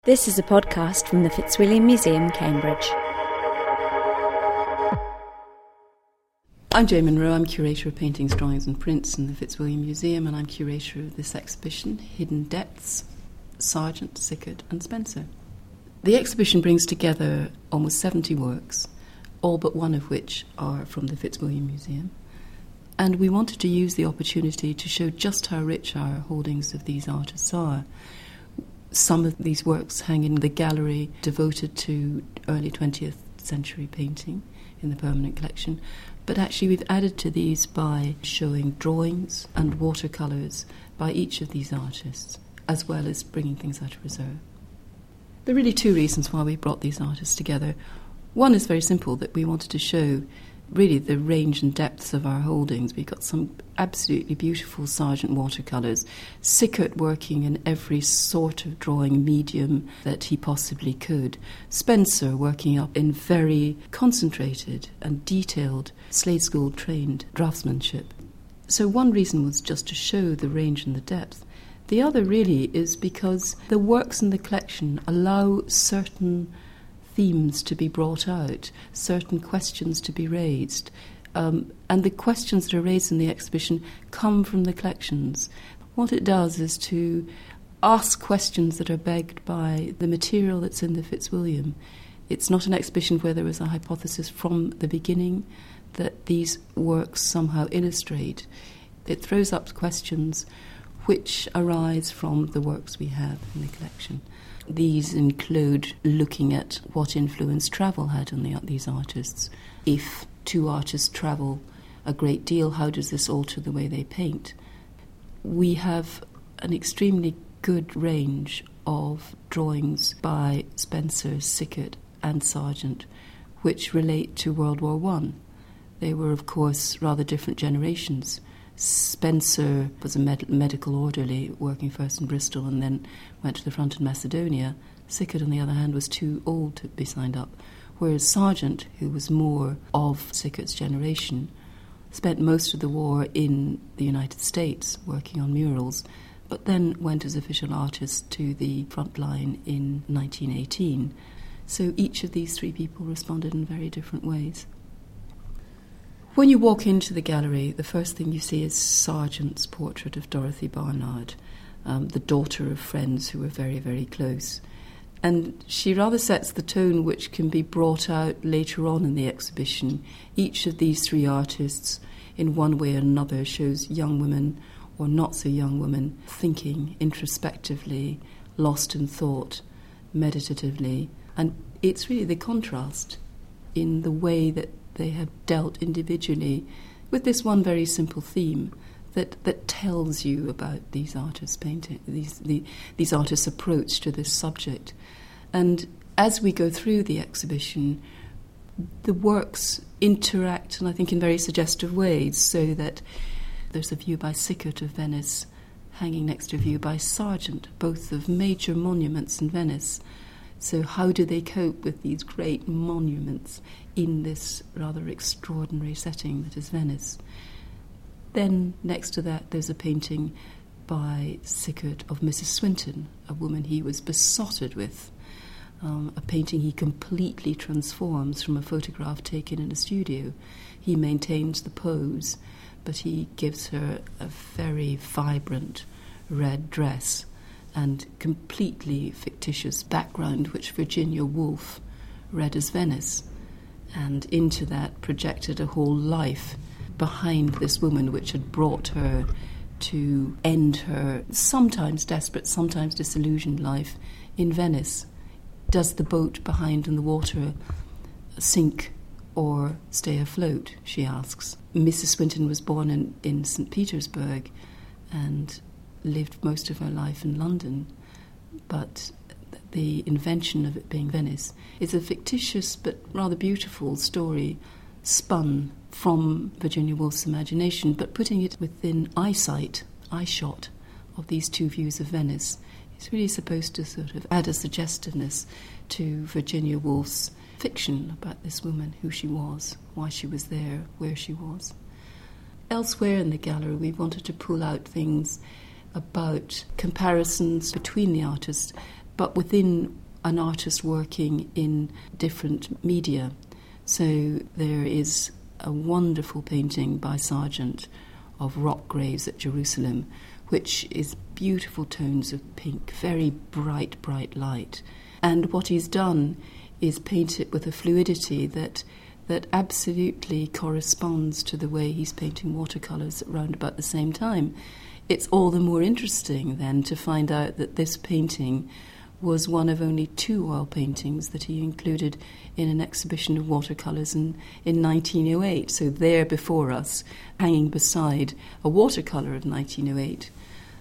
This is a podcast from the Fitzwilliam Museum, Cambridge. I'm Jane Munro. I'm Curator of Paintings, Drawings and Prints in the Fitzwilliam Museum, and I'm Curator of this exhibition, Hidden Depths, Sargent, Sickert and Spencer. The exhibition brings together almost 70 works, all but one of which are from the Fitzwilliam Museum, and we wanted to use the opportunity to show just how rich our holdings of these artists are. Some of these works hang in the gallery devoted to early 20th century painting in the permanent collection, but actually we've added to these by showing drawings and watercolours by each of these artists, as well as bringing things out of reserve. There are really two reasons why we brought these artists together. One is very simple, that we wanted to show really the range and depths of our holdings. We've got some absolutely beautiful Sargent watercolours, Sickert working in every sort of drawing medium that he possibly could, Spencer working up in very concentrated and detailed Slade School trained draftsmanship. So one reason was just to show the range and the depth. The other really is because the works in the collection allow certain themes to be brought out, certain questions to be raised. And the questions that are raised in the exhibition come from the collections. What it does is to ask questions that are begged by the material that's in the Fitzwilliam. It's not an exhibition where there was a hypothesis from the beginning that these works somehow illustrate. It throws up questions which arise from the works we have in the collection. These include looking at what influence travel had on these artists. If two artists travel a great deal, how does this alter the way they paint? We have an extremely good range of drawings by Spencer, Sickert and Sargent, which relate to World War I. They were, of course, rather different generations. Spencer was a medical orderly working first in Bristol and then went to the front in Macedonia. Sickert, on the other hand, was too old to be signed up, whereas Sargent, who was more of Sickert's generation, spent most of the war in the United States working on murals, but then went as official artist to the front line in 1918. So each of these three people responded in very different ways. When you walk into the gallery, the first thing you see is Sargent's portrait of Dorothy Barnard, the daughter of friends who were very, very close. And she rather sets the tone which can be brought out later on in the exhibition. Each of these three artists, in one way or another, shows young women or not so young women thinking introspectively, lost in thought, meditatively. And it's really the contrast in the way that they have dealt individually with this one very simple theme that tells you about these artists' painting, these artists' approach to this subject. And as we go through the exhibition, the works interact, and I think in very suggestive ways, so that there's a view by Sickert of Venice hanging next to a view by Sargent, both of major monuments in Venice. So how do they cope with these great monuments in this rather extraordinary setting that is Venice? Then next to that there's a painting by Sickert of Mrs. Swinton, a woman he was besotted with, a painting he completely transforms from a photograph taken in a studio. He maintains the pose, but he gives her a very vibrant red dress and completely fictitious background which Virginia Woolf read as Venice, and into that projected a whole life behind this woman which had brought her to end her sometimes desperate, sometimes disillusioned life in Venice. Does the boat behind in the water sink or stay afloat, she asks. Mrs. Swinton was born in St. Petersburg and lived most of her life in London, but the invention of it being Venice is a fictitious but rather beautiful story spun from Virginia Woolf's imagination, but putting it within eyeshot of these two views of Venice. It's really supposed to sort of add a suggestiveness to Virginia Woolf's fiction about this woman, who she was, why she was there, where she was. Elsewhere in the gallery we wanted to pull out things about comparisons between the artists, but within an artist working in different media. So there is a wonderful painting by Sargent of rock graves at Jerusalem, which is beautiful tones of pink, very bright, bright light. And what he's done is paint it with a fluidity that absolutely corresponds to the way he's painting watercolours around about the same time. It's all the more interesting then to find out that this painting was one of only 2 oil paintings that he included in an exhibition of watercolours in 1908. So there before us, hanging beside a watercolour of 1908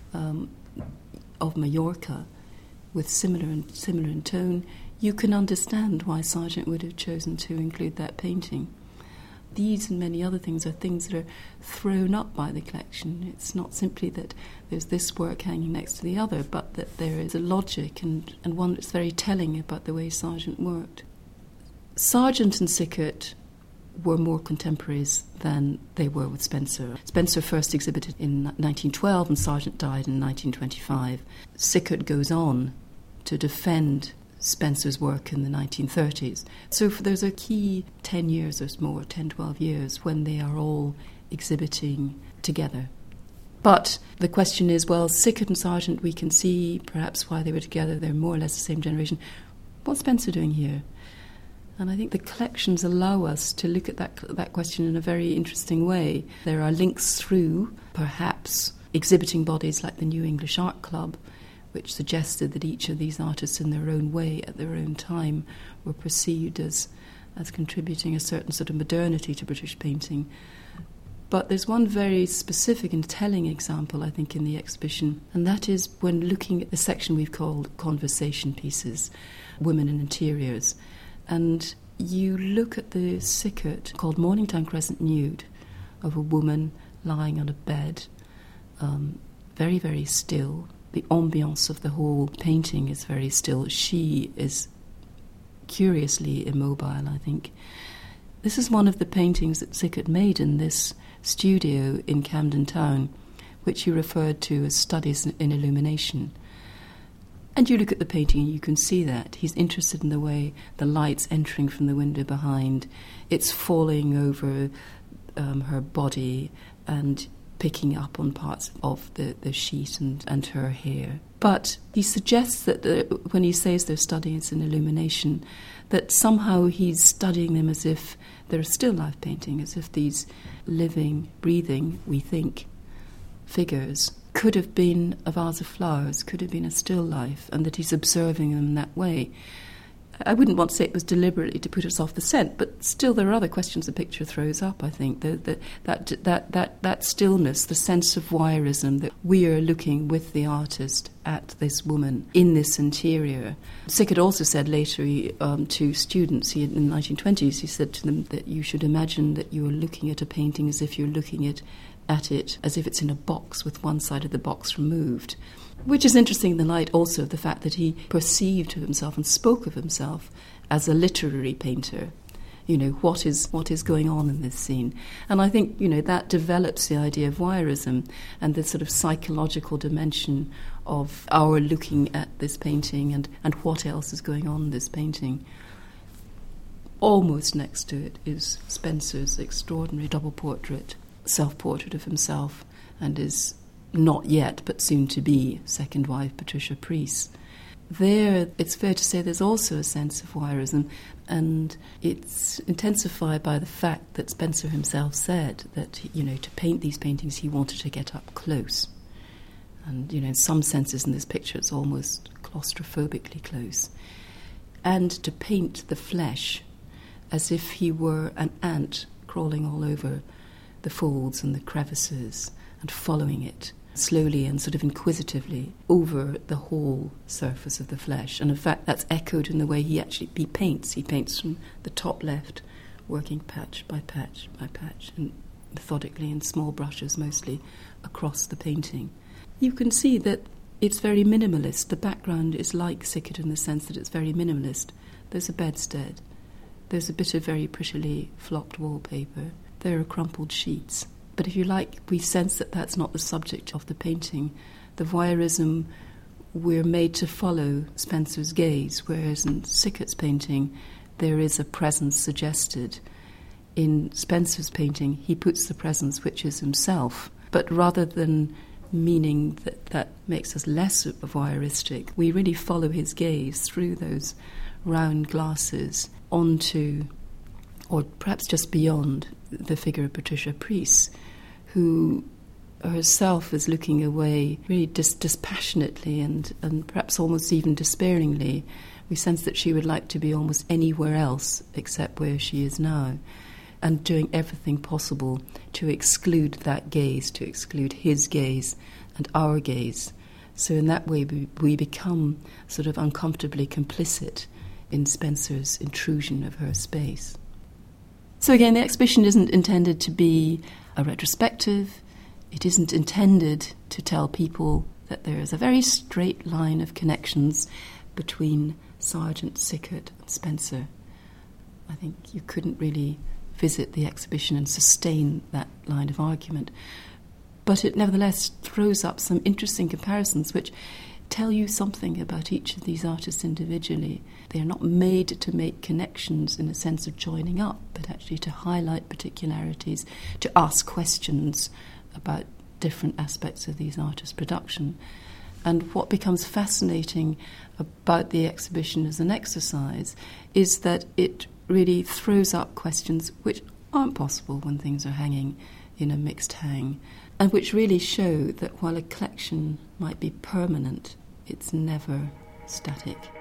of Mallorca, with similar in tone, you can understand why Sargent would have chosen to include that painting. These and many other things are things that are thrown up by the collection. It's not simply that there's this work hanging next to the other, but that there is a logic and one that's very telling about the way Sargent worked. Sargent and Sickert were more contemporaries than they were with Spencer. Spencer first exhibited in 1912 and Sargent died in 1925. Sickert goes on to defend Spencer's work in the 1930s. So there's a key 10 years or more, 10, 12 years, when they are all exhibiting together. But the question is, well, Sickert and Sargent, we can see perhaps why they were together. They're more or less the same generation. What's Spencer doing here? And I think the collections allow us to look at that question in a very interesting way. There are links through, perhaps, exhibiting bodies like the New English Art Club, which suggested that each of these artists in their own way, at their own time, were perceived as contributing a certain sort of modernity to British painting. But there's one very specific and telling example, I think, in the exhibition, and that is when looking at the section we've called Conversation Pieces, Women in Interiors. And you look at the Sickert called Morning Time Crescent Nude of a woman lying on a bed, very, very still. The ambience of the whole painting is very still. She is curiously immobile, I think. This is one of the paintings that Sickert made in this studio in Camden Town, which he referred to as Studies in Illumination. And you look at the painting and you can see that. He's interested in the way the light's entering from the window behind. It's falling over her body and picking up on parts of the sheet and her hair. But he suggests that when he says they're studies in illumination, that somehow he's studying them as if they're a still life painting, as if these living, breathing, we think, figures could have been a vase of flowers, could have been a still life, and that he's observing them that way. I wouldn't want to say it was deliberately to put us off the scent, but still there are other questions the picture throws up, I think. That stillness, the sense of voyeurism, that we are looking with the artist at this woman in this interior. Sickert also said later to students, in the 1920s, he said to them that you should imagine that you are looking at a painting as if you're looking at it as if it's in a box with one side of the box removed. Which is interesting in the light also of the fact that he perceived of himself and spoke of himself as a literary painter. You know, what is going on in this scene? And I think, that develops the idea of voyeurism and the sort of psychological dimension of our looking at this painting and what else is going on in this painting. Almost next to it is Spencer's extraordinary double portrait, self-portrait of himself, and his not yet, but soon to be, second wife, Patricia Preece. There, it's fair to say there's also a sense of voyeurism, and it's intensified by the fact that Spencer himself said that, to paint these paintings, he wanted to get up close. And, in some senses in this picture, it's almost claustrophobically close. And to paint the flesh as if he were an ant crawling all over the folds and the crevices and following it slowly and sort of inquisitively over the whole surface of the flesh. And in fact, that's echoed in the way he paints. He paints from the top left, working patch by patch by patch, and methodically in small brushes mostly across the painting. You can see that it's very minimalist. The background is like Sickert in the sense that it's very minimalist. There's a bedstead. There's a bit of very prettily flopped wallpaper. There are crumpled sheets. But if you like, we sense that that's not the subject of the painting. The voyeurism we're made to follow Spenser's gaze, whereas in Sickert's painting there is a presence suggested. In Spenser's painting, he puts the presence, which is himself, but rather than meaning that makes us less voyeuristic, we really follow his gaze through those round glasses onto, or perhaps just beyond, the figure of Patricia Preece, who herself is looking away really dispassionately and perhaps almost even despairingly. We sense that she would like to be almost anywhere else except where she is now, and doing everything possible to exclude that gaze, to exclude his gaze and our gaze. So in that way we become sort of uncomfortably complicit in Spenser's intrusion of her space. So again, the exhibition isn't intended to be a retrospective. It isn't intended to tell people that there is a very straight line of connections between Sargent, Sickert and Spenser. I think you couldn't really visit the exhibition and sustain that line of argument. But it nevertheless throws up some interesting comparisons which tell you something about each of these artists individually. They are not made to make connections in a sense of joining up, but actually to highlight particularities, to ask questions about different aspects of these artists' production. And what becomes fascinating about the exhibition as an exercise is that it really throws up questions which aren't possible when things are hanging in a mixed hang, and which really show that while a collection might be permanent, it's never static.